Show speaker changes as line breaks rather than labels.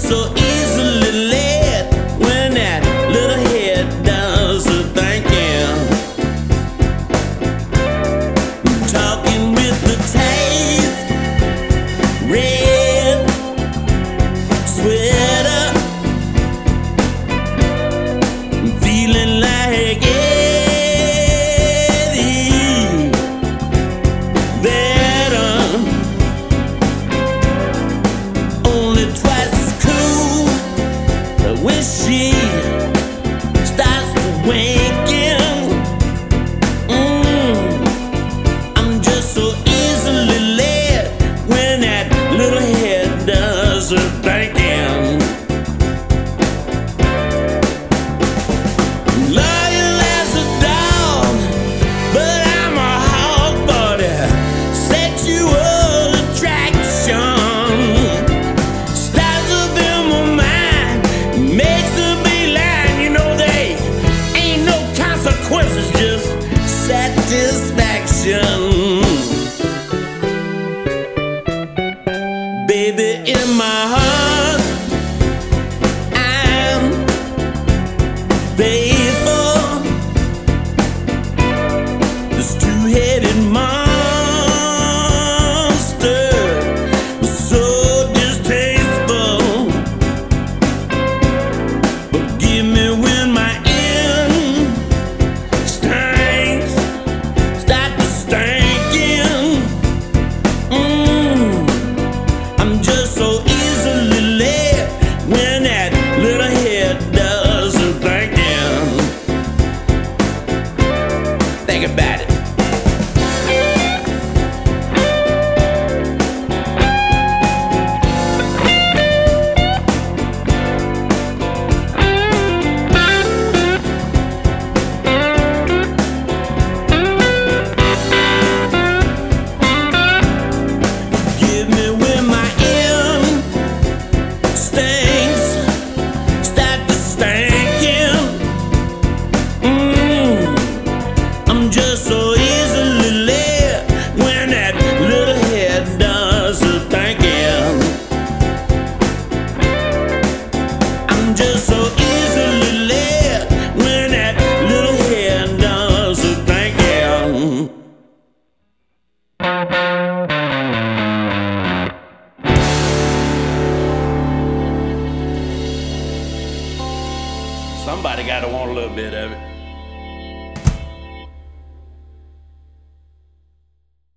so easily led when that little head does the thinking. Talking with the taste, red sweater, feeling like Eddie Vedder, only twice as cool when she starts to winking. I'm just so easily led when that little head does her thinking. Loyal as a dog, but I'm a hog body. Sexual attraction, styles of them are mine, makes a beeline. You know they ain't no consequences, just satisfaction. Baby, in my heart, I'm faithful. This two-headed monster was so distasteful. Forgive me when my instincts start to stinking. I'm just so easily led when that little head does her thinking. Think about it. Give me when my instincts start to stinking. I'm just so easily led when that little head does her thinking. I'm just so easily led when that little head does her thinking. Somebody gotta want a little bit of it.